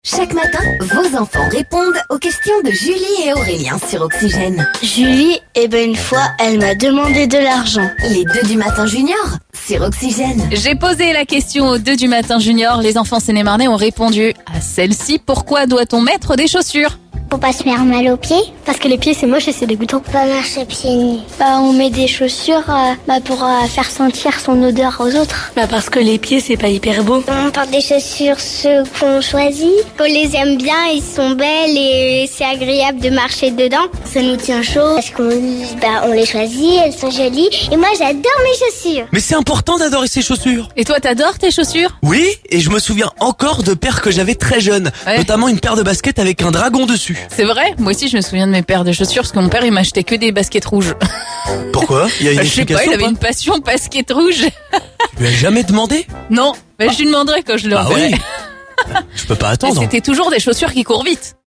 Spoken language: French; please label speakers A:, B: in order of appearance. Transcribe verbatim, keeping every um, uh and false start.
A: Chaque matin, vos enfants répondent aux questions de Julie et Aurélien sur Oxygène.
B: Julie, eh ben une fois, elle m'a demandé de l'argent.
A: Les deux du matin junior sur Oxygène.
C: J'ai posé la question aux deux du matin junior. Les enfants sénémarnais ont répondu à celle-ci. Pourquoi doit-on mettre des chaussures ?
D: Pour pas se faire mal aux pieds.
B: Parce que les pieds c'est moche et c'est dégoûtant.
D: Pas marcher pieds nus.
B: Bah on met des chaussures euh, bah, pour euh, faire sentir son odeur aux autres. Bah parce que les pieds c'est pas hyper beau.
D: On porte des chaussures ceux qu'on choisit. Qu'on les aime bien, ils sont belles et c'est agréable de marcher dedans.
B: Ça nous tient chaud.
D: Parce qu'on bah, on les choisit, elles sont jolies. Et moi j'adore mes chaussures.
E: Mais c'est important d'adorer ses chaussures.
C: Et toi, t'adores tes chaussures ?
E: Oui, et je me souviens encore de paires que j'avais très jeune.
C: Ouais.
E: Notamment une paire de baskets avec un dragon dessus.
C: C'est vrai ? Moi aussi, je me souviens de mes paires de chaussures parce que mon père, il m'achetait que des baskets rouges.
E: Pourquoi ? Il y a une
C: Je sais pas,
E: explication
C: il avait
E: ou
C: une
E: pas
C: passion baskets rouges.
E: Tu lui as jamais demandé ?
C: Non, mais je lui demanderai quand je le
E: Ah
C: reverrai.
E: oui. Je peux pas
C: Mais
E: attendre.
C: c'était toujours des chaussures qui courent vite.